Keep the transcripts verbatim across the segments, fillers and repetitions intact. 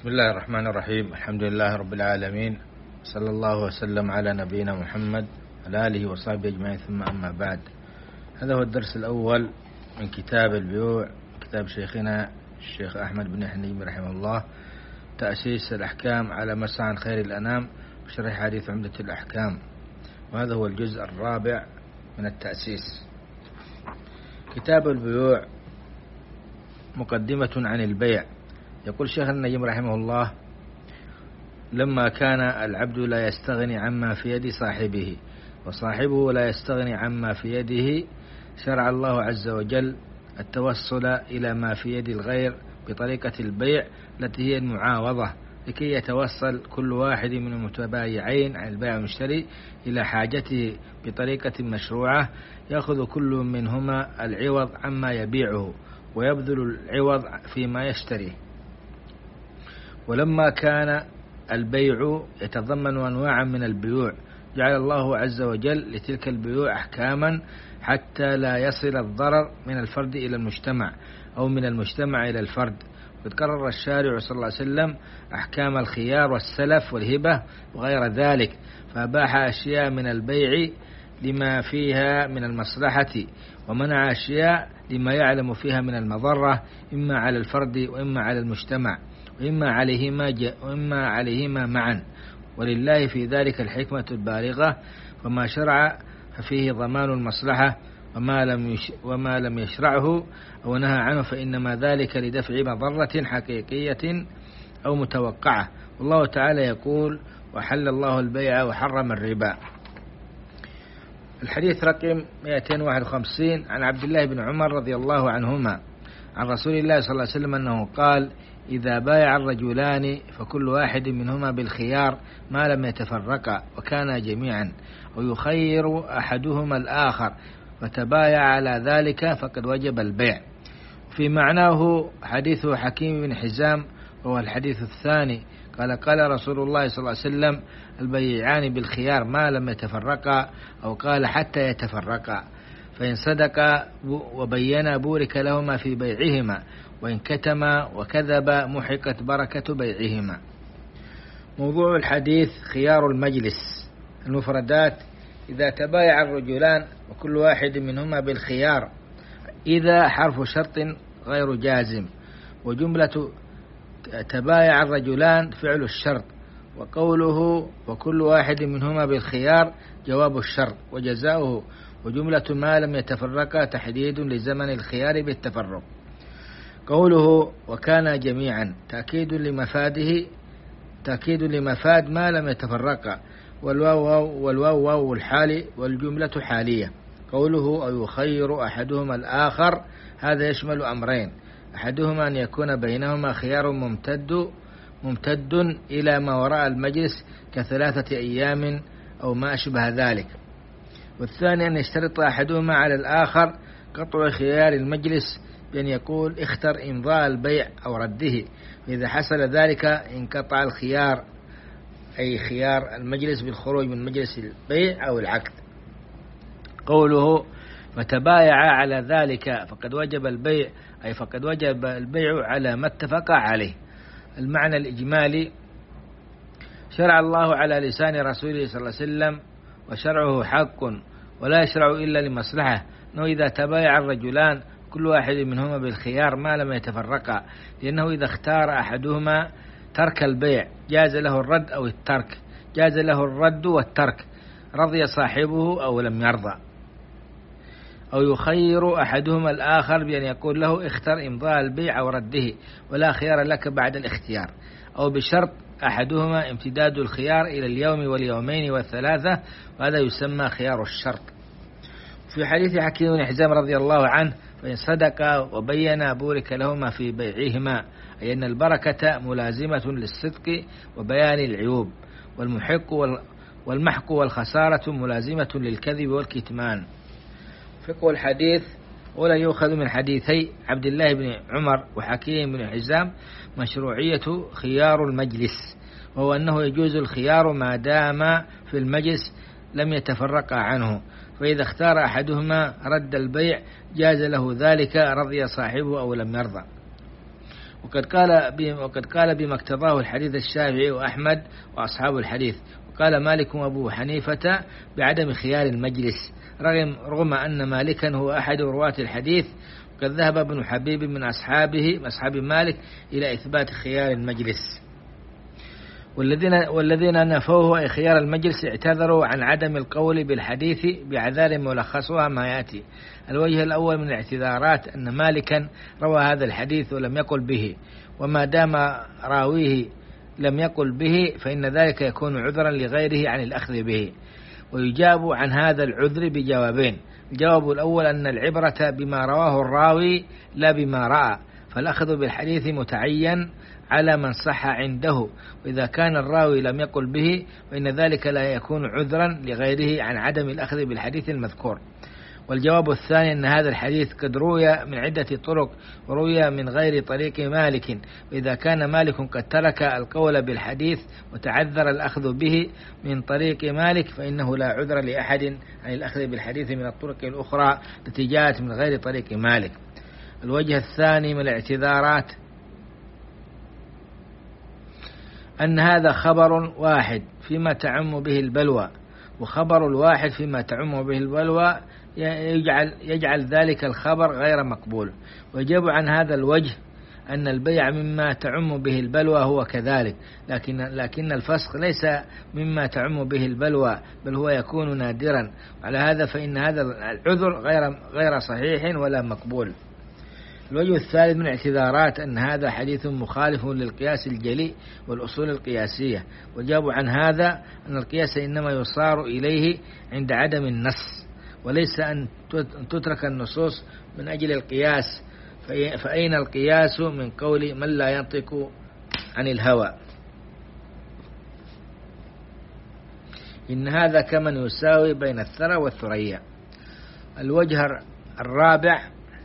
بسم الله الرحمن الرحيم. الحمد لله رب العالمين، صلى الله وسلم على نبينا محمد وعلى آله وصحبه أجمعين، ثم أما بعد. هذا هو الدرس الأول من كتاب البيوع، كتاب شيخنا الشيخ أحمد بن حنيم رحمه الله، تأسيس الأحكام على مسعى خير الأنام وشرح حديث عمدة الأحكام، وهذا هو الجزء الرابع من التأسيس. كتاب البيوع مقدمة عن البيع. يقول شيخ النجم رحمه الله: لما كان العبد لا يستغني عما في يد صاحبه وصاحبه لا يستغني عما في يده، شرع الله عز وجل التوصل إلى ما في يد الغير بطريقة البيع التي هي المعاوضة، لكي يتوصل كل واحد من المتبايعين عن البيع والمشتري إلى حاجته بطريقة مشروعة، يأخذ كل منهما العوض عما يبيعه ويبذل العوض فيما يشتريه. ولما كان البيع يتضمن أنواعا من البيوع، جعل الله عز وجل لتلك البيوع أحكاما حتى لا يصل الضرر من الفرد إلى المجتمع أو من المجتمع إلى الفرد. وقد قرر الشارع صلى الله عليه وسلم أحكام الخيار والسلف والهبة وغير ذلك، فأباح أشياء من البيع لما فيها من المصلحة، ومنع أشياء لما يعلم فيها من المضرة، إما على الفرد وإما على المجتمع وإما عليهما, وإما عليهما معا، ولله في ذلك الحكمة البالغة. وما شرع ففيه ضمان المصلحة، وما لم, يش وما لم يشرعه أو نهى عنه فإنما ذلك لدفع مضرة حقيقية أو متوقعة. والله تعالى يقول: وحل الله البيع وحرم الربا. الحديث رقم مئتين وواحد وخمسين عن عبد الله بن عمر رضي الله عنهما عن رسول الله صلى الله عليه وسلم أنه قال: إذا بايع الرجلان فكل واحد منهما بالخيار ما لم يتفرقا وكانا جميعا، ويخير أحدهما الآخر، فتبايع على ذلك فقد وجب البيع. في معناه حديث حكيم بن حزام وهو الحديث الثاني، قال: قال رسول الله صلى الله عليه وسلم: البيعان بالخيار ما لم يتفرقا، أو قال: حتى يتفرقا، فإن صدقا وبينا بورك لهما في بيعهما، وإن كتما وكذب محقت بركة بيعهما. موضوع الحديث خيار المجلس. المفردات: إذا تبايع الرجلان وكل واحد منهما بالخيار، إذا حرف شرط غير جازم، وجملة تبايع الرجلان فعل الشرط، وقوله وكل واحد منهما بالخيار جواب الشرط وجزاؤه، وجملة ما لم يتفرقا تحديد لزمن الخيار بالتفرق. قوله وكان جميعا تأكيد لمفاده تأكيد لمفاد ما لم يتفرقا، والواو والواو واو الحال والجملة حالية. قوله أو يخير أحدهما الآخر، هذا يشمل أمرين: أحدهما أن يكون بينهما خيار ممتد ممتد إلى ما وراء المجلس كثلاثة أيام أو ما أشبه ذلك، والثاني أن يشترط أحدهما على الآخر قطع خيار المجلس بأن يقول: اختر إمضاء البيع أو رده، فإذا حصل ذلك انقطع الخيار، أي خيار المجلس بالخروج من مجلس البيع أو العقد. قوله فتبايع على ذلك فقد وجب البيع، أي فقد وجب البيع على ما اتفق عليه. المعنى الإجمالي: شرع الله على لسان رسوله صلى الله عليه وسلم، وشرعه حق ولا يشرع إلا لمصلحة، أنه إذا تبايع الرجلان كل واحد منهما بالخيار ما لم يتفرقا، لأنه إذا اختار أحدهما ترك البيع جاز له الرد أو الترك، جاز له الرد والترك، رضي صاحبه أو لم يرضى. أو يخير أحدهما الآخر بأن يقول له: اختر إمضاء البيع أو رده، ولا خيار لك بعد الاختيار، أو بشرط أحدهما امتداد الخيار إلى اليوم واليومين والثلاثة، وهذا يسمى خيار الشرط. في حديث حكيم بن حزام رضي الله عنه: فإن صدقا وبينا بورك لهما في بيعهما، أي أن البركة ملازمة للصدق وبيان العيوب، والمحق والمحق والخسارة ملازمة للكذب والكتمان. فقه الحديث: ولا يؤخذ من حديثي عبد الله بن عمر وحكيم بن حزام مشروعية خيار المجلس، وهو أنه يجوز الخيار ما دام في المجلس لم يتفرق عنه، فإذا اختار أحدهما رد البيع جاز له ذلك، رضي صاحبه أو لم يرضى. وقد قال وقد قال بما اقتضاه الحديث الشافعي وأحمد وأصحاب الحديث، وقال مالك وأبو حنيفة بعدم خيار المجلس، رغم رغم أن مالكا هو أحد رواة الحديث. وقد ذهب ابن حبيب من أصحابه أصحاب مالك إلى إثبات خيار المجلس. والذين والذين نفوه أي خيار المجلس اعتذروا عن عدم القول بالحديث بعذار ملخصها ما يأتي. الوجه الأول من الاعتذارات أن مالكا روى هذا الحديث ولم يقل به، وما دام راويه لم يقل به فإن ذلك يكون عذرا لغيره عن الأخذ به. ويجاب عن هذا العذر بجوابين: الجواب الأول أن العبرة بما رواه الراوي لا بما رأى، فالأخذ بالحديث متعين على من صح عنده، وإذا كان الراوي لم يقل به فإن ذلك لا يكون عذرا لغيره عن عدم الأخذ بالحديث المذكور. والجواب الثاني أن هذا الحديث قد روي من عدة طرق وروي من غير طريق مالك، وإذا كان مالك قد ترك القول بالحديث وتعذر الأخذ به من طريق مالك فإنه لا عذر لأحد عن الأخذ بالحديث من الطرق الأخرى التي جاءت من غير طريق مالك. الوجه الثاني من الاعتذارات أن هذا خبر واحد فيما تعم به البلوى، وخبر الواحد فيما تعم به البلوى يجعل, يجعل ذلك الخبر غير مقبول. ويجب عن هذا الوجه أن البيع مما تعم به البلوى هو كذلك، لكن, لكن الفسخ ليس مما تعم به البلوى، بل هو يكون نادرا. على هذا فإن هذا العذر غير, غير صحيح ولا مقبول. الوجه الثالث من الاعتذارات أن هذا حديث مخالف للقياس الجلي والأصول القياسية، وجاب عن هذا أن القياس إنما يصار إليه عند عدم النص، وليس أن تترك النصوص من أجل القياس، فأين القياس من قول من لا ينطق عن الهوى؟ إن هذا كمن يساوي بين الثرى والثريا. الوجه الرابع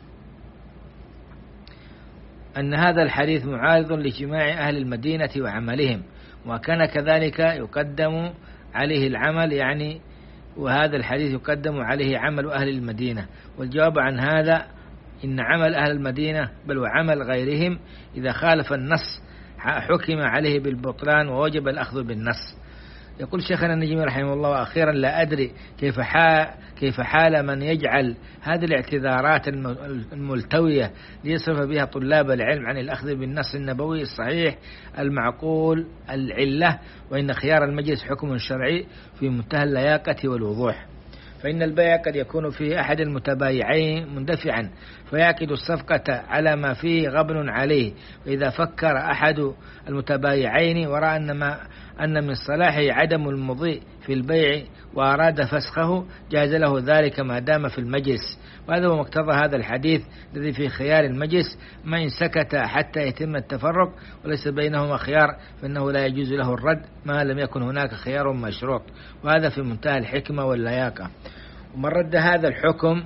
أن هذا الحديث معارض لاجتماع أهل المدينة وعملهم، وكان كذلك يقدم عليه العمل، يعني وهذا الحديث يقدم عليه عمل أهل المدينة. والجواب عن هذا إن عمل أهل المدينة بل وعمل غيرهم إذا خالف النص حكم عليه بالبطلان ووجب الأخذ بالنص. يقول شيخنا النجمي رحمه الله: وأخيرا لا أدري كيف حال, كيف حال من يجعل هذه الاعتذارات الملتوية ليصرف بها طلاب العلم عن الأخذ بالنص النبوي الصحيح المعقول العلة، وإن خيار المجلس حكم شرعي في منتهى اللياقة والوضوح. فإن البيع قد يكون فيه أحد المتبايعين مندفعا فيعقد الصفقة على ما فيه غبن عليه، وإذا فكر أحد المتبايعين ورأى أن, ما أن من صلاحه عدم المضي في البيع وأراد فسخه جاز له ذلك ما دام في المجلس. وهذا هو مقتضى هذا الحديث الذي في خيار المجلس: ما إن سكت حتى يتم التفرق وليس بينهما خيار فإنه لا يجوز له الرد ما لم يكن هناك خيار مشروط. وهذا في منتهى الحكمة واللياقة. ومن رد هذا الحكم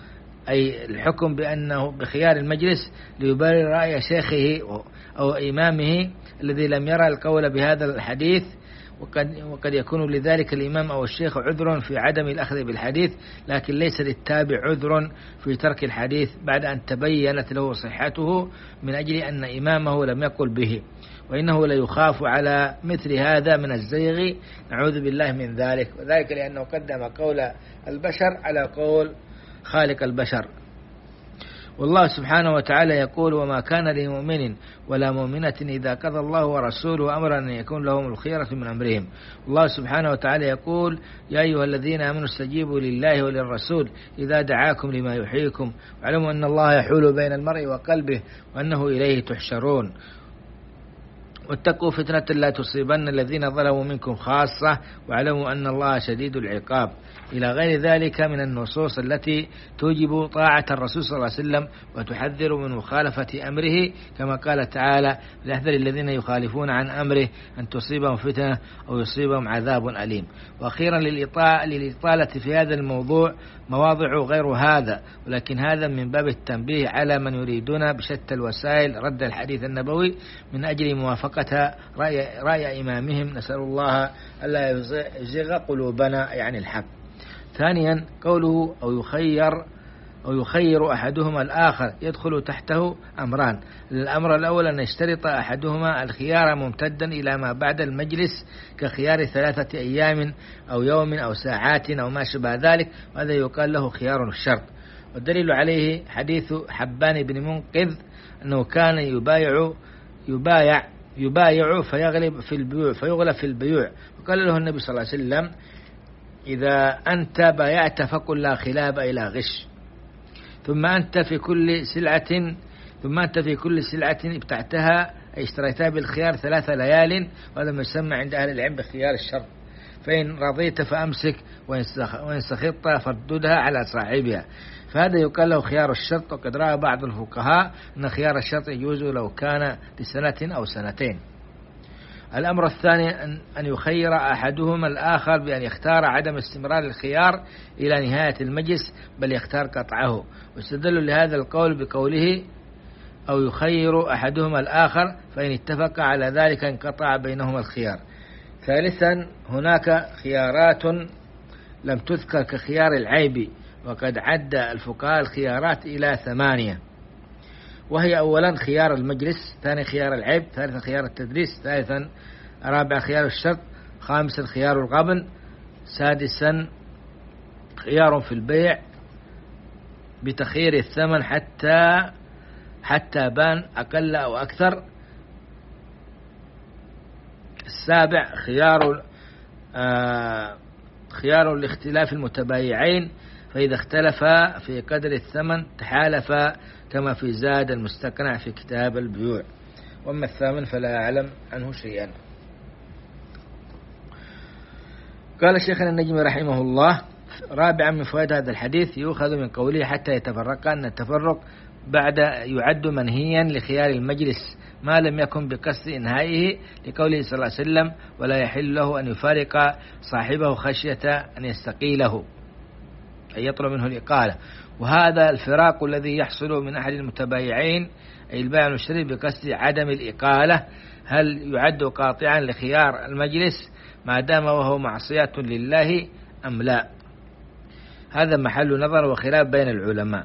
أي الحكم بأنه بخيار المجلس ليبرر رأي شيخه أو إمامه الذي لم يرى القول بهذا الحديث، وقد, وقد يكون لذلك الإمام أو الشيخ عذر في عدم الأخذ بالحديث، لكن ليس للتابع عذر في ترك الحديث بعد أن تبينت له صحته من أجل أن إمامه لم يقل به، وإنه ليخاف على مثل هذا من الزيغ، نعوذ بالله من ذلك، وذلك لأنه قدم قول البشر على قول خالق البشر. والله سبحانه وتعالى يقول: وما كان لمؤمن ولا مؤمنة إذا قضى الله ورسوله أمرا أن يكون لهم الخيرة من أمرهم. الله سبحانه وتعالى يقول: يا أيها الذين آمنوا استجيبوا لله وللرسول إذا دعاكم لما يحييكم واعلموا أن الله يحول بين المرء وقلبه وأنه إليه تحشرون. واتقوا فتنة لا تصيبن الذين ظلموا منكم خاصة واعلموا أن الله شديد العقاب، إلى غير ذلك من النصوص التي توجب طاعة الرسول صلى الله عليه وسلم وتحذر من مخالفة أمره، كما قال تعالى: ليحذر الذين يخالفون عن أمره أن تصيبهم فتنة أو يصيبهم عذاب أليم. وأخيرا للإطالة في هذا الموضوع مواضع غير هذا، ولكن هذا من باب التنبيه على من يريدون بشتى الوسائل رد الحديث النبوي من أجل موافقة رأي, رأي إمامهم، نسأل الله ألا يزغ قلوبنا يعني الحق. ثانيا قوله أو يخير أو يخير أحدهما الآخر يدخل تحته أمران. الأمر الأول أن يشترط أحدهما الخيار ممتدا إلى ما بعد المجلس كخيار ثلاثة أيام أو يوم أو ساعات أو ما شابه ذلك، وهذا يقال له خيار الشرط. والدليل عليه حديث حبان بن منقذ أنه كان يبايع يبايع يبايع فيغلب في البيوع فيغلب في البيوع، وقال له النبي صلى الله عليه وسلم: إذا أنت بايعت فقل لا خلاب إلى غش، ثم أنت في كل سلعة ثم أنت في كل سلعة ابتعتها أي اشتريتها بالخيار ثلاث ليال، وهذا ما يسمى عند أهل العلم بخيار الشرط. فإن رضيت فأمسك وإن سخطت فرددها على صاحبها، فهذا يقال له خيار الشرط. وقد رأى بعض الفقهاء أن خيار الشرط يجوز لو كان لسنة أو سنتين. الأمر الثاني أن يخير أحدهما الآخر بأن يختار عدم استمرار الخيار إلى نهاية المجلس، بل يختار قطعه. واستدلوا لهذا القول بقوله: أو يخير أحدهما الآخر، فإن اتفق على ذلك انقطع بينهما الخيار. ثالثا، هناك خيارات لم تذكر كخيار العيب، وقد عد الفقهاء الخيارات إلى ثمانية، وهي: أولا خيار المجلس، ثاني خيار العيب، ثالثا خيار التدريس، ثالثا رابعا خيار الشرط، خامسا خيار الغبن، سادسا خيار في البيع بتخيير الثمن حتى حتى بان أقل أو أكثر، السابع خيار آه خيار الاختلاف المتبايعين، فإذا اختلفا في قدر الثمن تحالفا كما في زاد المستقنع في كتاب البيوع. وأما الثامن فلا أعلم عنه شيئا. قال شيخنا النجمي رحمه الله: رابعا من فوائد هذا الحديث يؤخذ من قوله حتى يتفرقا أن التفرق بعد يعد منهيا لخيار المجلس ما لم يكن بقصد إنهائه، لقوله صلى الله عليه وسلم: ولا يحل له أن يفارق صاحبه خشية أن يستقيله، أي يطلب منه الإقالة. وهذا الفراق الذي يحصل من أحد المتبايعين أي البائع المشتري بقصد عدم الإقالة، هل يعد قاطعا لخيار المجلس ما دام وهو معصية لله أم لا؟ هذا محل نظر وخلاف بين العلماء.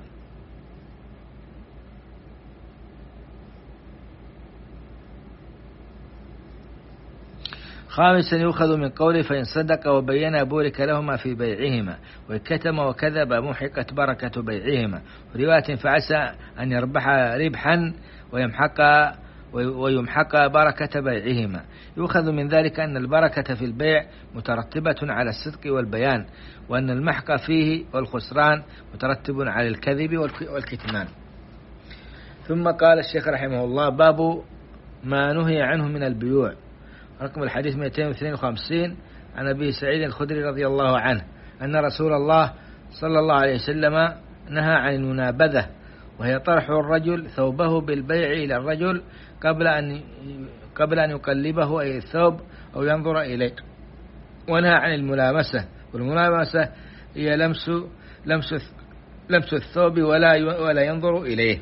خامسا يؤخذ من قوله: فإن صدق وبين بورك لهما في بيعهما، وكتم وكذب محقت بركة بيعهما. رواية: فعسى أن يربح ربحا ويمحق ويمحق بركة بيعهما. يؤخذ من ذلك أن البركة في البيع مترتبة على الصدق والبيان، وأن المحق فيه والخسران مترتب على الكذب والكتمان. ثم قال الشيخ رحمه الله: باب ما نهي عنه من البيوع. رقم الحديث مئتين واثنين وخمسين عن أبي سعيد الخدري رضي الله عنه أن رسول الله صلى الله عليه وسلم نهى عن المنابذة، وهي طرح الرجل ثوبه بالبيع إلى الرجل قبل أن قبل أن يقلبه أي الثوب أو ينظر إليه. ونهى عن الملامسة، والملامسة هي لمس لمس لمس الثوب ولا ولا ينظر إليه.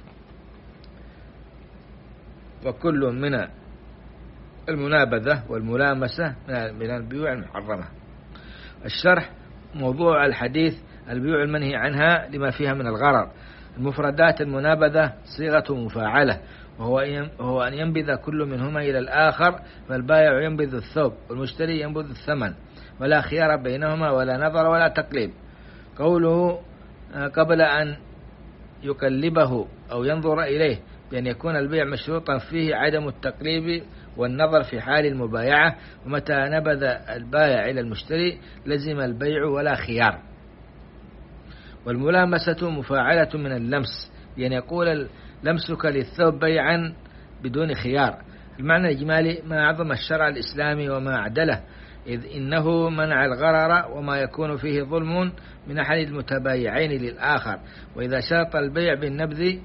وكل من المنابذة والملامسة من البيوع المحرمة. الشرح: موضوع الحديث البيوع المنهي عنها لما فيها من الغرر. المفردات: المنابذة صيغة مفاعلة، وهو أن ينبذ كل منهما إلى الآخر، فالبائع ينبذ الثوب والمشتري ينبذ الثمن، ولا خيار بينهما ولا نظر ولا تقليب. قوله قبل أن يقلبه أو ينظر إليه، بأن يكون البيع مشروطا فيه عدم التقليب والنظر في حال المبايعة، ومتى نبذ البائع إلى المشتري لزم البيع ولا خيار. والملامسة مفاعلة من اللمس، بأن يقول لمسك للثوب بيعا بدون خيار. المعنى الإجمالي: ما أعظم الشرع الإسلامي وما أعدله، إذ إنه منع الغرر وما يكون فيه ظلم من أحد المتبايعين للآخر. وإذا شرط البيع بالنبذ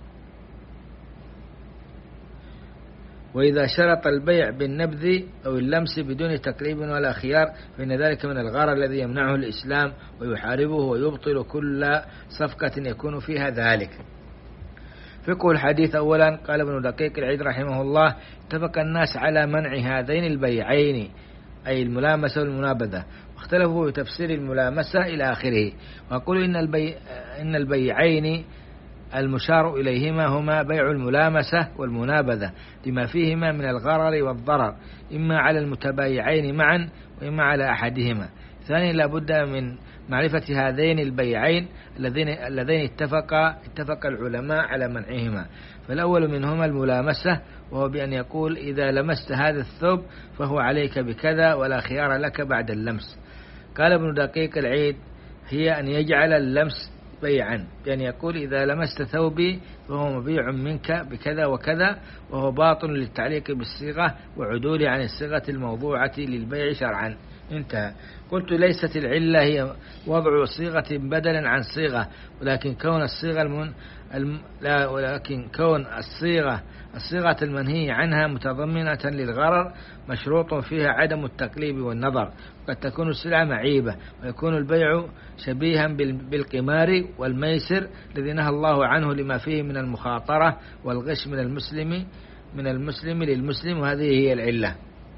وإذا شرط البيع بالنبذ أو اللمس بدون تقليب ولا خيار، فإن ذلك من الغرر الذي يمنعه الإسلام ويحاربه ويبطل كل صفقة يكون فيها ذلك. فقه الحديث: أولا قال ابن دقيق العيد رحمه الله: اتفق الناس على منع هذين البيعين أي الملامسة والمنابذة، واختلفوا في تفسير الملامسة إلى آخره. ويقول إن البي إن البيعين المشار إليهما هما بيع الملامسة والمنابذة لما فيهما من الغرر والضرر، إما على المتبايعين معا وإما على أحدهما. ثانيا لا بد من معرفة هذين البيعين اللذين اللذين اتفق اتفق العلماء على منعهما. فالأول منهما الملامسة، وهو بأن يقول إذا لمست هذا الثوب فهو عليك بكذا ولا خيار لك بعد اللمس. قال ابن دقيق العيد هي أن يجعل اللمس بيعا، بأن يقول إذا لمست ثوبي فهو مبيع منك بكذا وكذا، وهو باطل للتعليق بالصيغة وعدول عن الصيغة الموضوعة للبيع شرعا. انتهى. قلت ليست العلة هي وضع صيغة بدلا عن صيغة، ولكن كون الصيغة المن... الم... لا ولكن كون الصيغة الصيغة المنهي عنها متضمنة للغرر مشروط فيها عدم التقليب والنظر، وقد تكون السلعة معيبة، ويكون البيع شبيها بالقمار والميسر الذي نهى الله عنه لما فيه من المخاطرة والغش من المسلم من المسلم للمسلم، وهذه هي العلة.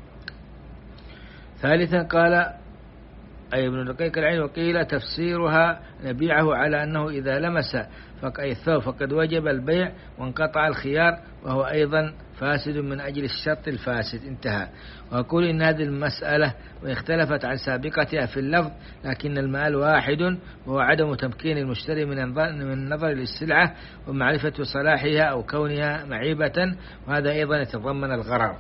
ثالثا قال أي ابن دقيق العين وقيل تفسيرها نبيعه على أنه إذا لمس أي الثوب فقد وجب البيع وانقطع الخيار، وهو أيضا فاسد من أجل الشرط الفاسد. انتهى. وأقول إن هذه المسألة واختلفت عن سابقتها في اللفظ، لكن المآل واحد، وهو عدم تمكين المشتري من النظر للسلعة ومعرفة صلاحها أو كونها معيبة، وهذا أيضا يتضمن الغرر.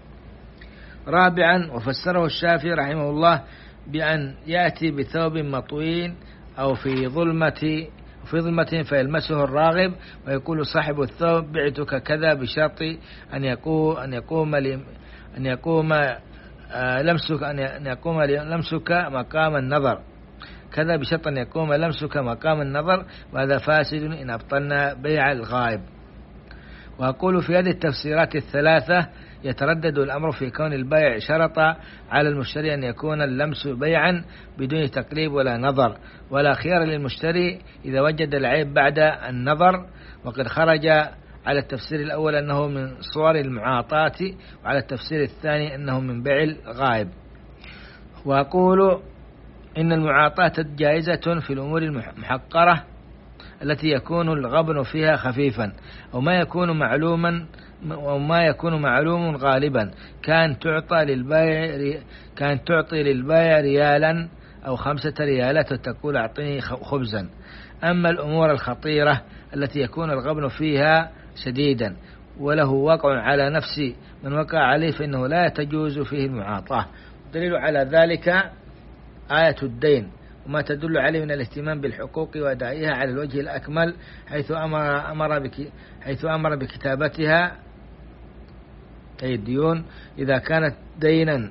رابعا وفسره الشافعي رحمه الله بأن يأتي بثوب مطوين أو في ظلمة في ظلمة فيلمسه الراغب ويقول صاحب الثوب بعتك كذا بشرط أن يقوم أن يقوم أن يقوم لمسك أن يقوم لمسك مقام النظر كذا بشرط أن يقوم لمسك مقام النظر، وهذا فاسد إن أبطلنا بيع الغائب. وأقول في هذه التفسيرات الثلاثة يتردد الأمر في كون البيع شرط على المشتري أن يكون اللمس بيعا بدون تقليب ولا نظر، ولا خيار للمشتري إذا وجد العيب بعد النظر، وقد خرج على التفسير الأول أنه من صور المعاطاة، وعلى التفسير الثاني أنه من بيع الغائب. وأقول إن المعاطاة جائزة في الأمور المحقرة التي يكون الغبن فيها خفيفا، أو ما يكون معلوما أو ما يكون معلوم غالبا، كان تعطى للبائع كان تعطي للبائع ريالا أو خمسة ريالات وتقول أعطني خبزا. أما الأمور الخطيرة التي يكون الغبن فيها شديدا وله وقع على نفس من وقع عليه فإنه لا تجوز فيه المعاطاة. الدليل على ذلك آية الدين وما تدل عليه من الاهتمام بالحقوق وأدائها على الوجه الأكمل، حيث أمر أمر بك حيث أمر بكتابتها أي الديون إذا كانت دينا.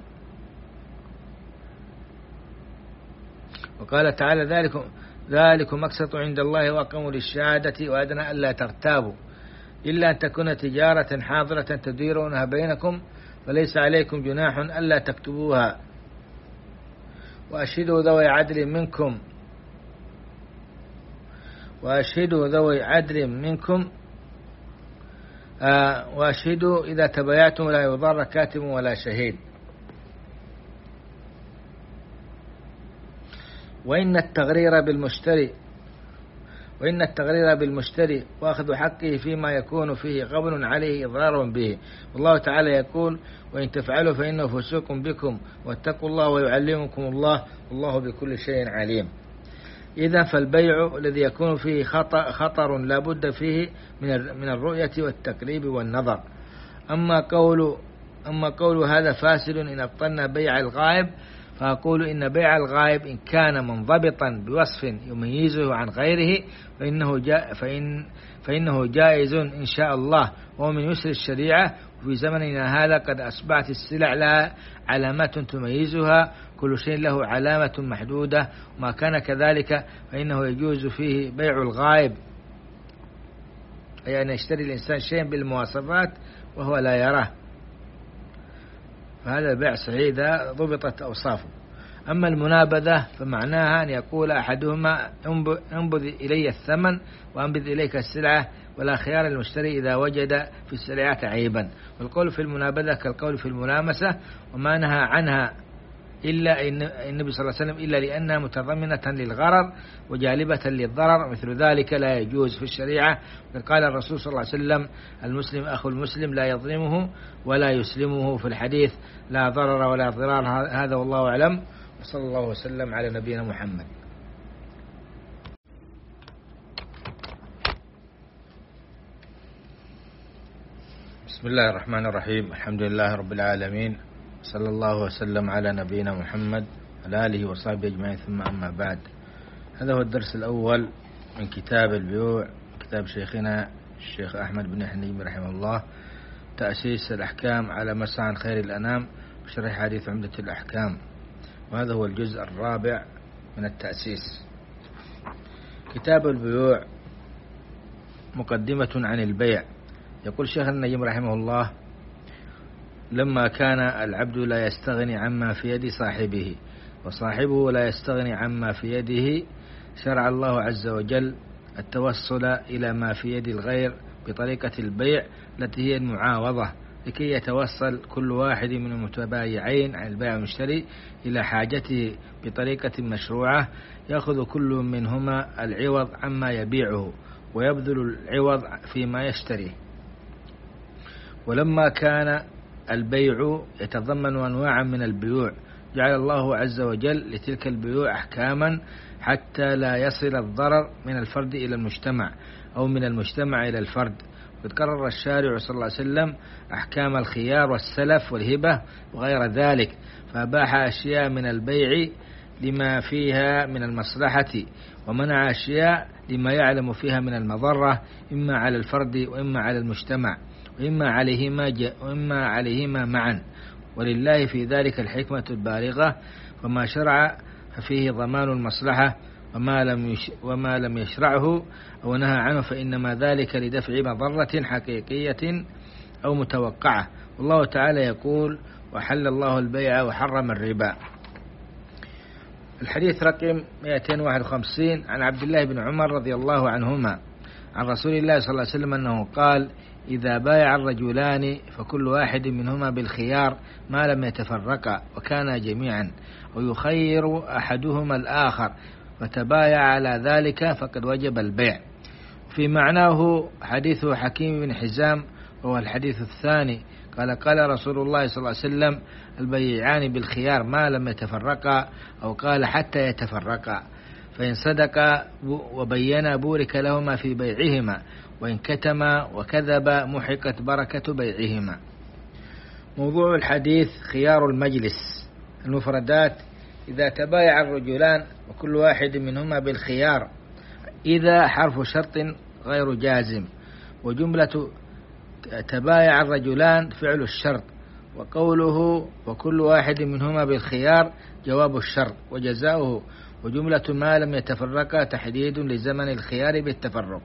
وقال تعالى ذلك ذلك مقسط عند الله وأقوموا للشهادة وأدنى ألا ترتابوا إلا أن تكون تجارة حاضرة تديرونها بينكم فليس عليكم جناح ألا تكتبوها وأشهدوا ذوي عدل منكم وأشهدوا ذوي عدل منكم آه وأشهدوا إذا تبايعتم لا يضار كاتب ولا شهيد. وإن التغرير بالمشتري وإن التغرير بالمشتري وأخذ حقه فيما يكون فيه غبن عليه إضرار به، والله تعالى يقول وإن تفعلوا فإنه فسوق بكم واتقوا الله ويعلمكم الله والله بكل شيء عليم. إذا فالبيع الذي يكون فيه خطر, خطر لا بد فيه من من الرؤية والتقريب والنظر. أما قول أما قول هذا فاسد إن أبطلنا بيع الغائب، فأقول إن بيع الغائب إن كان منضبطا بوصف يميزه عن غيره فإنه جا فإن فإنه جائز إن شاء الله، وهو من يسر الشريعة. وفي زمننا هذا قد أصبحت السلع لها علامات تميزها، كل شيء له علامة محدودة، وما كان كذلك فإنه يجوز فيه بيع الغائب، أي أن يشتري الإنسان شيئا بالمواصفات وهو لا يراه، فهذا البيع صحيح إذا ضبطت أوصافه. أما المنابذة فمعناها أن يقول أحدهما انبذ إلي الثمن وأنبذ إليك السلعة، ولا خيار المشتري إذا وجد في السلعات عيبا. والقول في المنابذة كالقول في الملامسة، وما نهى عنها إلا إن النبي صلى الله عليه وسلم إلا لأنها متضمنة للغرر وجالبة للضرر، مثل ذلك لا يجوز في الشريعة. قال الرسول صلى الله عليه وسلم: المسلم أخو المسلم لا يظلمه ولا يسلمه، في الحديث لا ضرر ولا ضرار. هذا والله أعلم، وصلى الله وسلم على نبينا محمد. بسم الله الرحمن الرحيم، الحمد لله رب العالمين، صلى الله وسلم على نبينا محمد وعلى آله وصحبه أجمعين، ثم أما بعد. هذا هو الدرس الأول من كتاب البيوع، كتاب شيخنا الشيخ أحمد بن حنيم رحمه الله، تأسيس الأحكام على مسعى خير الأنام بشرح حديث عمدة الأحكام، وهذا هو الجزء الرابع من التأسيس. كتاب البيوع مقدمة عن البيع. يقول شيخ النجم رحمه الله: لما كان العبد لا يستغني عما في يد صاحبه وصاحبه لا يستغني عما في يده، شرع الله عز وجل التوصل إلى ما في يد الغير بطريقة البيع التي هي المعاوضة، لكي يتوصل كل واحد من المتبايعين عن البيع والمشتري إلى حاجته بطريقة مشروعة، يأخذ كل منهما العوض عما يبيعه ويبذل العوض فيما يشتريه. ولما كان البيع يتضمن أنواعا من البيوع، جعل الله عز وجل لتلك البيوع أحكاما حتى لا يصل الضرر من الفرد إلى المجتمع أو من المجتمع إلى الفرد. وقد قرر الشارع صلى الله عليه وسلم أحكام الخيار والسلف والهبة وغير ذلك، فأباح أشياء من البيع لما فيها من المصلحة، ومنع أشياء لما يعلم فيها من المضرة، إما على الفرد وإما على المجتمع وإما عليهما, وإما عليهما معا، ولله في ذلك الحكمة البالغة. فما شرع ففيه ضمان المصلحة، وما لم, يش وما لم يشرعه أو نهى عنه فإنما ذلك لدفع مضرة حقيقية أو متوقعة. والله تعالى يقول: وحل الله البيع وحرم الربا. الحديث رقم مئتين وواحد وخمسين عن عبد الله بن عمر رضي الله عنهما عن رسول الله صلى الله عليه وسلم أنه قال: إذا بايع الرجلان فكل واحد منهما بالخيار ما لم يتفرقا وكانا جميعا، ويخير أحدهما الآخر، فتبايع على ذلك فقد وجب البيع. في معناه حديث حكيم بن حزام، وهو الحديث الثاني، قال: قال رسول الله صلى الله عليه وسلم: البيعان بالخيار ما لم يتفرقا، أو قال: حتى يتفرقا، فإن صدقا وبينا بورك لهما في بيعهما، وإن كتما وكذب محقت بركة بيعهما. موضوع الحديث خيار المجلس. المفردات: إذا تبايع الرجلان وكل واحد منهما بالخيار، إذا حرف شرط غير جازم، وجملة تبايع الرجلان فعل الشرط، وقوله وكل واحد منهما بالخيار جواب الشرط وجزاؤه، وجملة ما لم يتفرقا تحديد لزمن الخيار بالتفرق.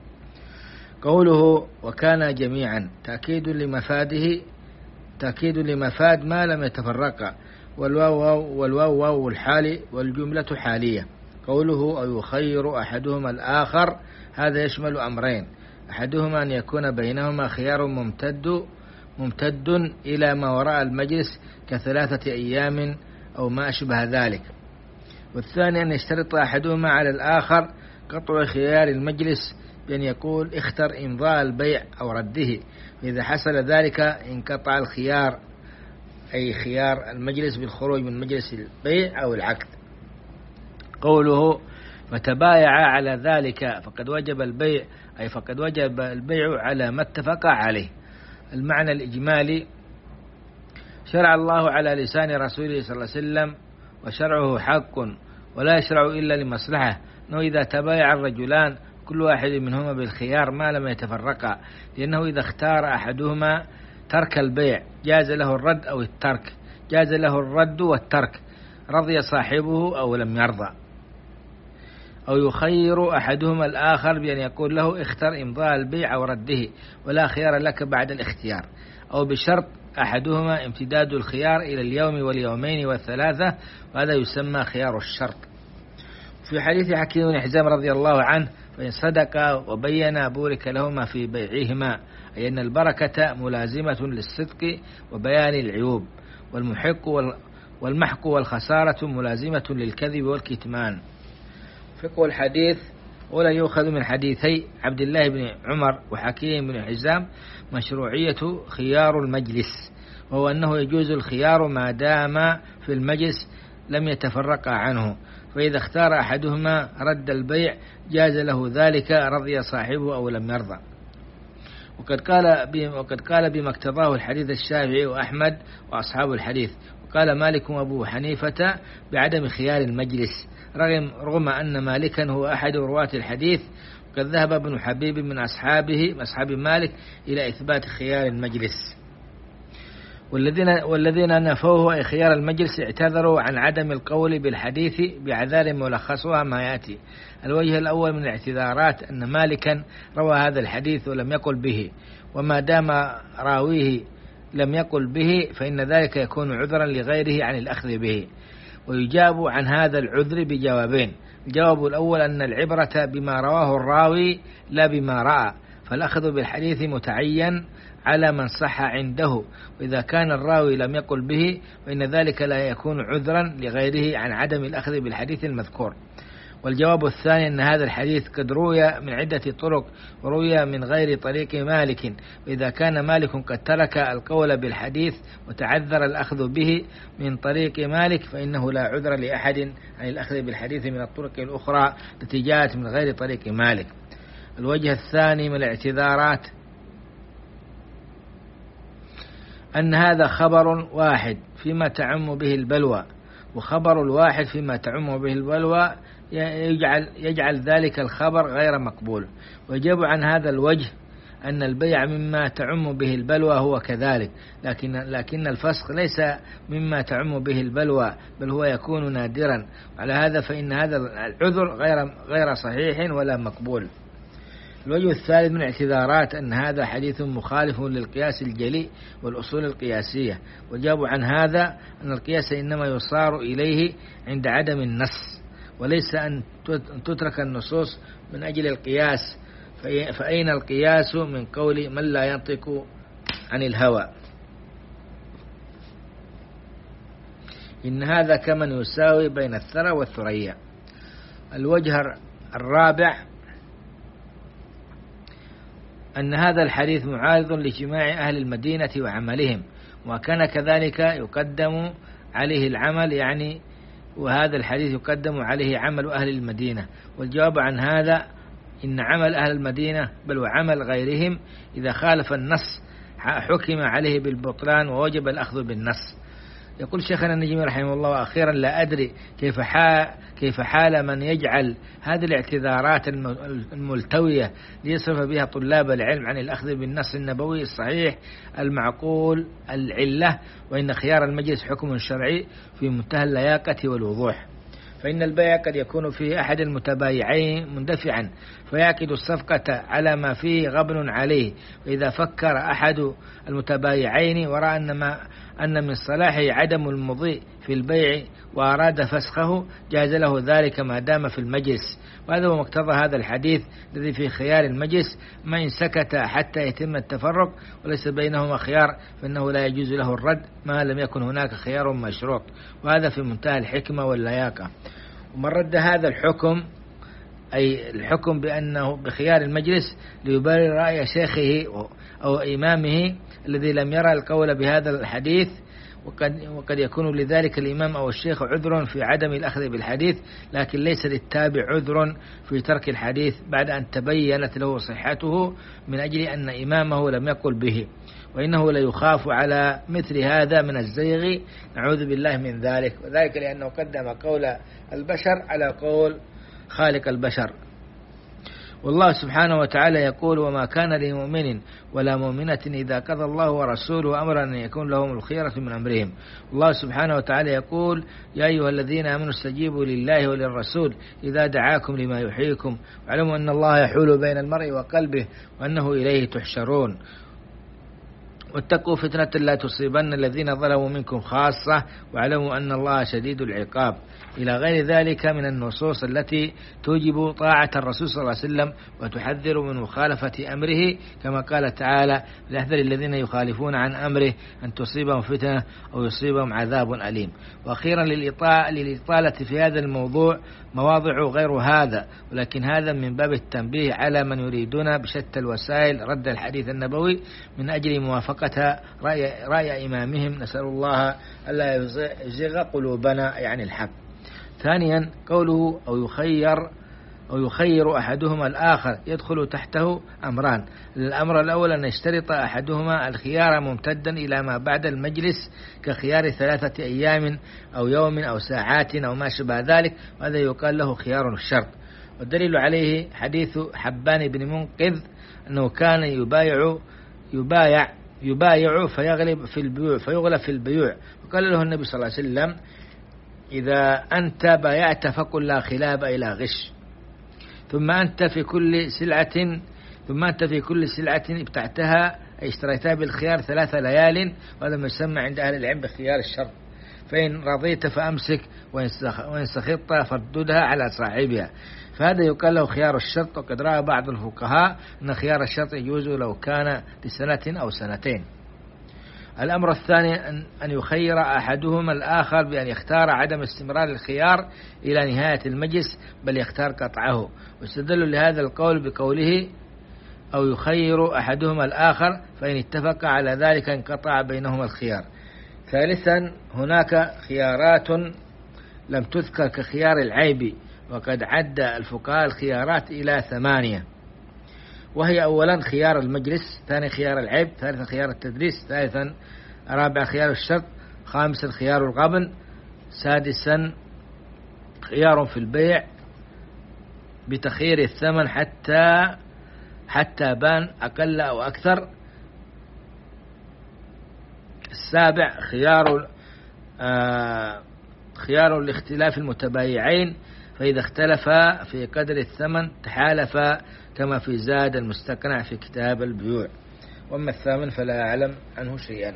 قوله وكان جميعا تأكيد لمفاده، تأكيد لمفاد ما لم يتفرقا، والواو والواو واو الحال والجملة حالية. قوله أو يخير أحدهما الآخر، هذا يشمل أمرين: أحدهما أن يكون بينهما خيار ممتد ممتد إلى ما وراء المجلس كثلاثة أيام أو ما أشبه ذلك، والثاني أن يشترط أحدهما على الآخر قطع خيار المجلس بأن يقول: اختر إمضاء البيع أو رده، فإذا حصل ذلك انقطع الخيار، أي خيار المجلس بالخروج من مجلس البيع أو العقد. قوله فتبايع على ذلك فقد وجب البيع، أي فقد وجب البيع على ما اتفق عليه. المعنى الإجمالي: شرع الله على لسان رسوله صلى الله عليه وسلم، وشرعه حق ولا يشرع إلا لمصلحة، أنه إذا تبايع الرجلان كل واحد منهما بالخيار ما لم يتفرقا، لأنه إذا اختار أحدهما ترك البيع جاز له الرد أو الترك، جاز له الرد والترك، رضي صاحبه أو لم يرضى. أو يخير أحدهما الآخر بأن يقول له: اختر إمضاء البيع أو رده، ولا خيار لك بعد الاختيار، أو بشرط أحدهما امتداد الخيار إلى اليوم واليومين والثلاثة، وهذا يسمى خيار الشرط. في حديث حكيم بن حزام رضي الله عنه: فإن صدقا وبينا بورك لهما في بيعهما، أي أن البركة ملازمة للصدق وبيان العيوب، والمحق والمحق والخسارة ملازمة للكذب والكتمان. فقه الحديث: ولا يؤخذ من حديثي عبد الله بن عمر وحكيم بن حزام مشروعية خيار المجلس، وهو أنه يجوز الخيار ما دام في المجلس لم يتفرقا عنه، فإذا اختار أحدهما رد البيع جاز له ذلك رضي صاحبه أو لم يرضى. وقد قال وقد قال بما اقتضاه الحديث الشافعي وأحمد وأصحاب الحديث، وقال مالك وأبو حنيفة بعدم خيار المجلس، رغم رغم أن مالكا هو أحد رواة الحديث. وقد ذهب ابن حبيب من أصحابه أصحاب مالك إلى إثبات خيار المجلس. والذين والذين نفوه أي خيار المجلس اعتذروا عن عدم القول بالحديث بعذار ملخصها ما يأتي. الوجه الأول من الاعتذارات أن مالكا روى هذا الحديث ولم يقل به، وما دام راويه لم يقل به فإن ذلك يكون عذرا لغيره عن الأخذ به. ويجاب عن هذا العذر بجوابين: الجواب الأول أن العبرة بما رواه الراوي لا بما رأى، فالأخذ بالحديث متعين على من صح عنده، وإذا كان الراوي لم يقل به فإن ذلك لا يكون عذرا لغيره عن عدم الأخذ بالحديث المذكور. والجواب الثاني أن هذا الحديث قد روي من عدة طرق وروي من غير طريق مالك، وإذا كان مالك قد ترك القول بالحديث وتعذر الأخذ به من طريق مالك فإنه لا عذر لأحد عن الأخذ بالحديث من الطرق الأخرى التي جاءت من غير طريق مالك. الوجه الثاني من الاعتذارات أن هذا خبر واحد فيما تعم به البلوى، وخبر الواحد فيما تعم به البلوى يجعل, يجعل ذلك الخبر غير مقبول. ويجب عن هذا الوجه أن البيع مما تعم به البلوى هو كذلك، لكن, لكن الفسق ليس مما تعم به البلوى، بل هو يكون نادرا. على هذا فإن هذا العذر غير, غير صحيح ولا مقبول. الوجه الثالث من الاعتذارات أن هذا حديث مخالف للقياس الجلي والأصول القياسية. وجاب عن هذا أن القياس إنما يصار إليه عند عدم النص، وليس أن تترك النصوص من أجل القياس، فأين القياس من قول من لا ينطق عن الهوى؟ إن هذا كمن يساوي بين الثرى والثريا. الوجه الرابع أن هذا الحديث معارض لاجتماع أهل المدينة وعملهم، وكان كذلك يقدم عليه العمل، يعني وهذا الحديث يقدم عليه عمل أهل المدينة. والجواب عن هذا إن عمل أهل المدينة بل وعمل غيرهم إذا خالف النص حكم عليه بالبطلان ووجب الأخذ بالنص. يقول شيخنا النجمي رحمه الله: أخيرا لا أدري كيف حال, كيف حال من يجعل هذه الاعتذارات الملتوية ليصرف بها طلاب العلم عن الأخذ بالنص النبوي الصحيح المعقول العلة، وإن خيار المجلس حكم شرعي في منتهى اللياقة والوضوح. فإن البيع قد يكون فيه أحد المتبايعين مندفعا فيعقد الصفقة على ما فيه غبن عليه، وإذا فكر أحد المتبايعين ورأى أن ما أن من صلاحه عدم المضي في البيع وأراد فسخه جاز له ذلك ما دام في المجلس. وهذا هو مقتضى هذا الحديث الذي في خيار المجلس: ما إن سكت حتى يتم التفرق وليس بينهما خيار فإنه لا يجوز له الرد ما لم يكن هناك خيار مشروط. وهذا في منتهى الحكمة واللياقة. ومن رد هذا الحكم أي الحكم بأنه بخيار المجلس ليبرر رأي شيخه أو إمامه الذي لم يرى القول بهذا الحديث، وقد, وقد يكون لذلك الإمام أو الشيخ عذر في عدم الأخذ بالحديث، لكن ليس للتابع عذر في ترك الحديث بعد أن تبينت له صحته من أجل أن إمامه لم يقل به. وإنه ليخاف على مثل هذا من الزيغ، نعوذ بالله من ذلك، وذلك لأنه قدم قول البشر على قول خالق البشر. والله سبحانه وتعالى يقول: وما كان لمؤمن ولا مؤمنة إذا قضى الله ورسوله أمرا أن يكون لهم الخيرة من أمرهم. الله سبحانه وتعالى يقول: يا أيها الذين آمنوا استجيبوا لله وللرسول إذا دعاكم لما يحييكم واعلموا أن الله يحول بين المرء وقلبه وأنه إليه تحشرون. واتقوا فتنة لا تصيبن الذين ظلموا منكم خاصة واعلموا أن الله شديد العقاب، إلى غير ذلك من النصوص التي توجب طاعة الرسول صلى الله عليه وسلم وتحذر من مخالفة أمره، كما قال تعالى: ليحذر الذين يخالفون عن أمره أن تصيبهم فتنة أو يصيبهم عذاب أليم. وأخيرا للإطالة في هذا الموضوع مواضع غير هذا، ولكن هذا من باب التنبيه على من يريدون بشتى الوسائل رد الحديث النبوي من أجل موافقة رأي, رأي إمامهم، نسأل الله ألا يزغ قلوبنا يعني الحق. ثانيا قوله أو يخير أو يخير أحدهما الآخر يدخل تحته أمران. الأمر الأول أن يشترط أحدهما الخيار ممتدا إلى ما بعد المجلس كخيار ثلاثة أيام أو يوم أو ساعات أو ما شابه ذلك، وهذا يقال له خيار الشرط. والدليل عليه حديث حبان بن منقذ أنه كان يبايع يبايع يبايع فيغلب في البيوع فيغلب في البيوع، وقال له النبي صلى الله عليه وسلم: إذا أنت بايعت فقل لا خلاب إلى غش، ثم أنت في كل سلعة ثم أنت في كل سلعة ابتعتها أي اشتريتها بالخيار ثلاث ليال، وهذا ما يسمى عند أهل العلم بخيار الشرط، فإن رضيت فأمسك وإن سخطت فرددها على صاحبها، فهذا يقال له خيار الشرط. وقد رأى بعض الفقهاء أن خيار الشرط يجوز لو كان لسنة أو سنتين. الأمر الثاني أن يخير أحدهما الآخر بأن يختار عدم استمرار الخيار إلى نهاية المجلس، بل يختار قطعه، واستدلوا لهذا القول بقوله: أو يخير أحدهما الآخر فإن اتفق على ذلك انقطع بينهما الخيار. ثالثا هناك خيارات لم تذكر كخيار العيب، وقد عد الفقهاء الخيارات إلى ثمانية، وهي: أولا خيار المجلس، ثاني خيار العيب، ثالثا خيار التدريس، ثالثا رابعا خيار الشرط، خامسا خيار الغبن، سادسا خيار في البيع بتخيير الثمن حتى حتى بان أقل أو أكثر، السابع خيار آه خيار الاختلاف المتبايعين، فإذا اختلفا في قدر الثمن تحالفا كما في زاد المستقنع في كتاب البيوع. وأما الثامن فلا أعلم عنه شيئا.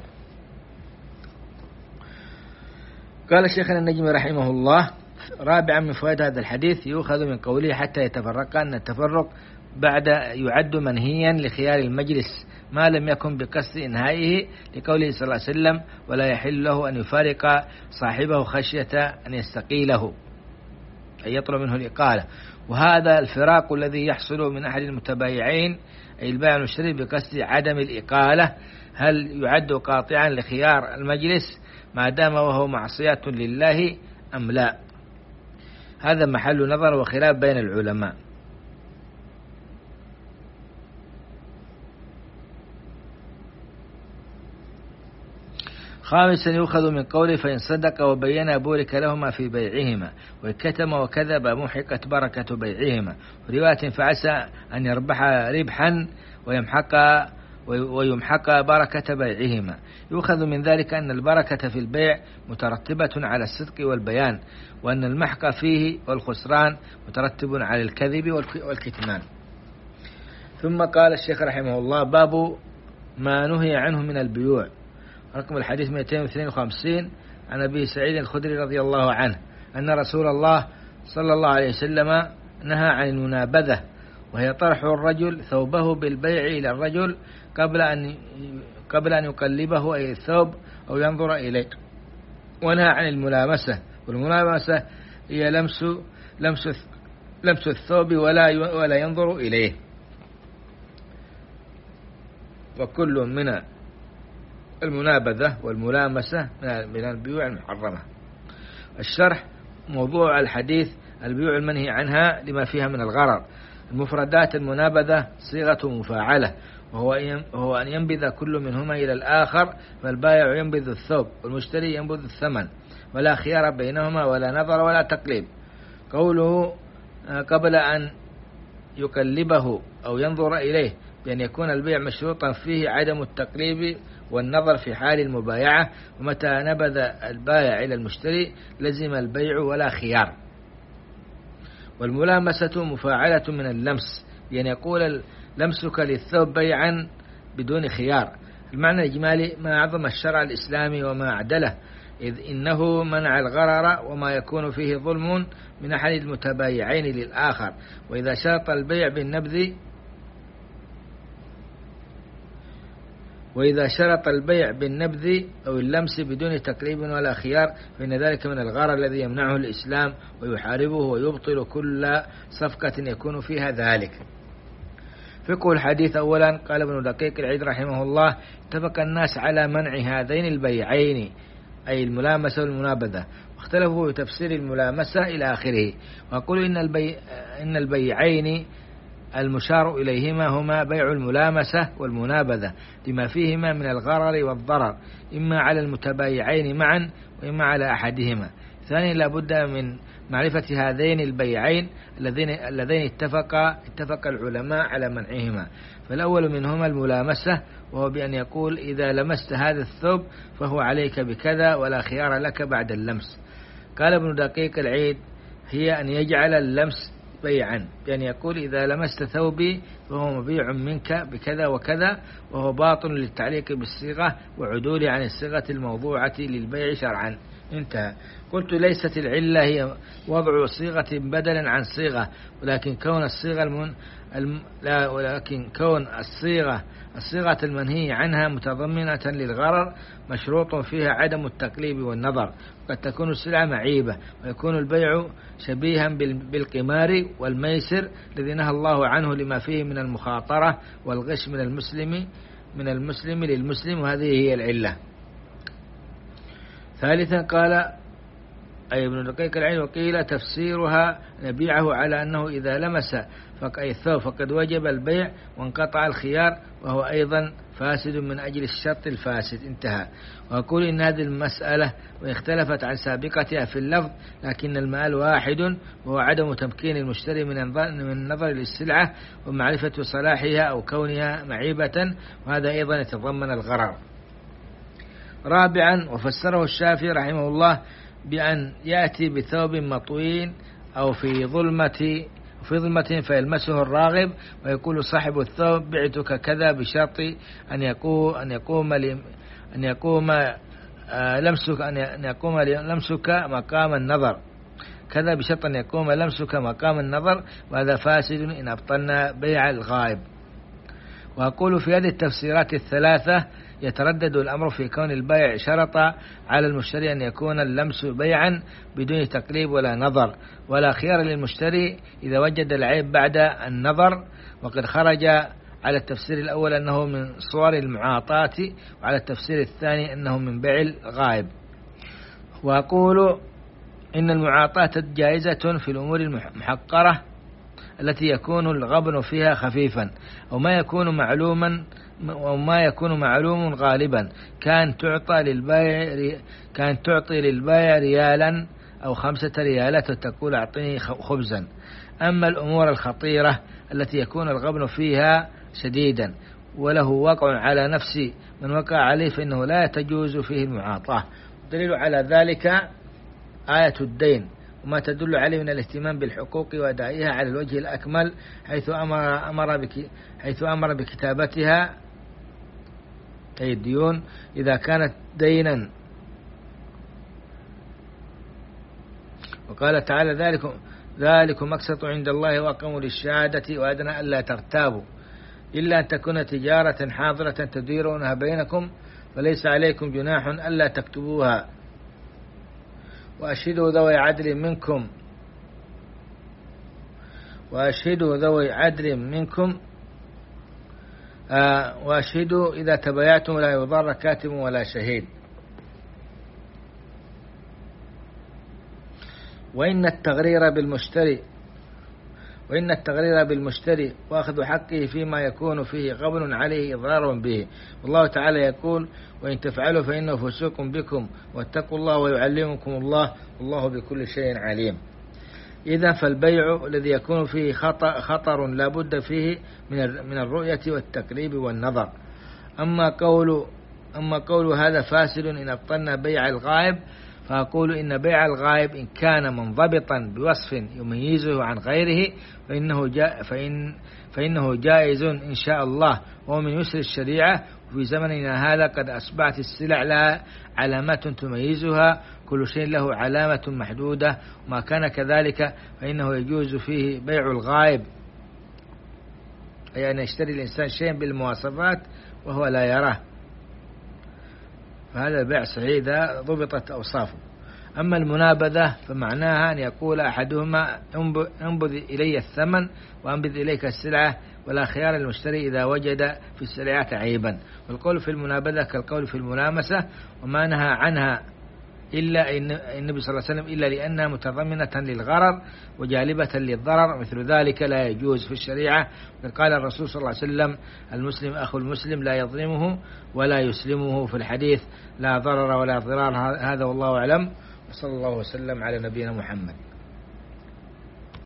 قال شيخنا النجمي رحمه الله: رابعا من فوائد هذا الحديث يؤخذ من قوله حتى يتفرقا أن التفرق بعد يعد منهيا لخيار المجلس ما لم يكن بقصد إنهائه، لقوله صلى الله عليه وسلم: ولا يحل له أن يفارق صاحبه خشية أن يستقيله أي يطلب منه الإقالة. وهذا الفراق الذي يحصل من أحد المتبايعين أي البائع المشتري بقصد عدم الإقالة، هل يعد قاطعا لخيار المجلس ما دام وهو معصية لله أم لا؟ هذا محل نظر وخلاف بين العلماء. خامسا يؤخذ من قوله: فإن صدق وبين بورك لهما في بيعهما، وكتم وكذب محقت بركة بيعهما. رواية: فعسى أن يربح ربحا ويمحق ويمحق بركة بيعهما. يؤخذ من ذلك أن البركة في البيع مترتبة على الصدق والبيان، وأن المحق فيه والخسران مترتب على الكذب والكتمان. ثم قال الشيخ رحمه الله: باب ما نهي عنه من البيوع. رقم الحديث مئتين واثنين وخمسين عن أبي سعيد الخدري رضي الله عنه أن رسول الله صلى الله عليه وسلم نهى عن المنابذة، وهي طرح الرجل ثوبه بالبيع إلى الرجل قبل أن قبل أن يقلبه أي الثوب أو ينظر إليه. ونهى عن الملامسة، والملامسة هي لمس لمس لمس الثوب ولا ولا ينظر إليه، وكل من المنابذة والملامسة من البيوع المحرمة. الشرح: موضوع الحديث البيوع المنهي عنها لما فيها من الغرر. المفردات: المنابذة صيغة مفاعلة، وهو أن ينبذ كل منهما إلى الآخر، فالبائع ينبذ الثوب والمشتري ينبذ الثمن، ولا خيار بينهما ولا نظر ولا تقليب. قوله قبل أن يقلبه أو ينظر إليه بأن يكون البيع مشروطا فيه عدم التقليب والنظر في حال المبايعة، ومتى نبذ البائع إلى المشتري لزم البيع ولا خيار. والملامسة مفاعلة من اللمس، يعني يقول لمسك للثوب بيعا بدون خيار، المعنى الإجمالي: ما أعظم الشرع الإسلامي وما أعدله، إذ إنه منع الغرر وما يكون فيه ظلم من أحد المتبايعين للآخر. وإذا شرط البيع بالنبذ وإذا شرط البيع بالنبذ أو اللمس بدون تقريب ولا خيار فإن ذلك من الغرر الذي يمنعه الإسلام ويحاربه ويبطل كل صفقة يكون فيها ذلك. فقه الحديث: أولا، قال ابن دقيق العيد رحمه الله: اتفق الناس على منع هذين البيعين، أي الملامسة والمنابذة، واختلفوا في تفسير الملامسة إلى آخره. وأقول إن, البي... إن البيعين المشار إليهما هما بيع الملامسة والمنابذة لما فيهما من الغرر والضرر، إما على المتبايعين معا وإما على أحدهما. ثانيا، لا بد من معرفة هذين البيعين الذين الذين اتفق اتفق العلماء على منعهما. فالأول منهما الملامسة، وهو بأن يقول: إذا لمست هذا الثوب فهو عليك بكذا ولا خيار لك بعد اللمس. قال ابن دقيق العيد: هي أن يجعل اللمس بيعا، بأن يقول: إذا لمست ثوبي فهو مبيع منك بكذا وكذا، وهو باطل للتعليق بالصيغة وعدول عن الصيغة الموضوعة للبيع شرعا. انتهى. قلت: ليست العلة هي وضع صيغة بدلا عن صيغة، ولكن كون الصيغة المن... الم... لا ولكن كون الصيغة الصيغة المنهي عنها متضمنة للغرر مشروط فيها عدم التقليب والنظر، وقد تكون السلعة معيبة، ويكون البيع شبيها بالقمار والميسر الذي نهى الله عنه لما فيه من المخاطرة والغش من المسلم من المسلم للمسلم، وهذه هي العلة. ثالثا، قال أي ابن دقيق العيد: وقيل تفسيرها نبيعه على أنه إذا لمس أي الثوب فقد وجب البيع وانقطع الخيار، وهو أيضا فاسد من أجل الشرط الفاسد. انتهى. وأقول إن هذه المسألة واختلفت عن سابقتها في اللفظ، لكن المآل واحد، وهو عدم تمكين المشتري من النظر للسلعة ومعرفة صلاحها أو كونها معيبة، وهذا أيضا يتضمن الغرر. رابعا، وفسره الشافعي رحمه الله بأن يأتي بثوب مطوين أو في ظلمة في ظلمة فيلمسه الراغب ويقول صاحب الثوب: بعتك كذا، بشرط أن يقوم أن يقوم أن يقوم لمسك أن يقوم لمسك مقام النظر كذا بشرط أن يقوم لمسك مقام النظر، وهذا فاسد إن أبطلنا بيع الغائب. وأقول في هذه التفسيرات الثلاثة يتردد الأمر في كون البائع شرط على المشتري أن يكون اللمس بيعا بدون تقليب ولا نظر، ولا خيار للمشتري إذا وجد العيب بعد النظر، وقد خرج على التفسير الأول أنه من صور المعاطاة، وعلى التفسير الثاني أنه من بيع الغائب. وأقول إن المعاطاة جائزة في الأمور المحقرة التي يكون الغبن فيها خفيفا، أو ما يكون معلوما أو ما يكون معلوم غالبا، كان تعطى للبائع كان تعطي للبائع ريالا أو خمسة ريالات وتقول أعطني خبزا. أما الأمور الخطيرة التي يكون الغبن فيها شديدا وله وقع على نفس من وقع عليه فإنه لا تجوز فيه المعاطاة. الدليل على ذلك آية الدين وما تدل عليه من الاهتمام بالحقوق وأدائها على الوجه الأكمل، حيث أمر أمر بك حيث أمر بكتابتها أي الديون إذا كانت دينا. وقال تعالى: ذلك ذلك مقسط عند الله وأقوم للشهادة وأدنى ألا ترتابوا إلا أن تكون تجارة حاضرة تديرونها بينكم فليس عليكم جناح ألا تكتبوها وأشهدوا ذوي عدل منكم وأشهدوا ذوي عدل منكم آه وأشهدوا إذا تبايعتم لا يضار كاتب ولا شهيد. وإن التغرير بالمشتري وإن التغرير بالمشتري وأخذ حقه فيما يكون فيه غبن عليه إضرار به، والله تعالى يقول: وإن تفعلوا فإنه فسوق بكم واتقوا الله ويعلمكم الله والله بكل شيء عليم. إذا فالبيع الذي يكون فيه خطر, خطر لا بد فيه من من الرؤية والتقريب والنظر. أما قول أما قول هذا فاسد إن أبطلنا بيع الغائب، فأقول إن بيع الغائب إن كان منضبطا بوصف يميزه عن غيره فإنه, جا فإن فإنه جائز إن شاء الله، وهو من يسر الشريعة. وفي زمننا هذا قد أصبحت السلع لها علامات تميزها، كل شيء له علامة محدودة، وما كان كذلك فإنه يجوز فيه بيع الغائب، أي أن يشتري الإنسان شيئا بالمواصفات وهو لا يراه، فهذا البيع صحيح إذا ضبطت أوصافه. أما المنابذة فمعناها أن يقول أحدهما انبذ إلي الثمن وأنبذ إليك السلعة، ولا خيار المشتري إذا وجد في السلعات عيبا. والقول في المنابذة كالقول في الملامسة، وما نهى عنها إلا النبي صلى الله عليه وسلم إلا لأنها متضمنة للغرر وجالبة للضرر، مثل ذلك لا يجوز في الشريعة. قال الرسول صلى الله عليه وسلم المسلم أخو المسلم لا يظلمه ولا يسلمه، في الحديث لا ضرر ولا ضرار. هذا والله أعلم، وصلى الله وسلم على نبينا محمد.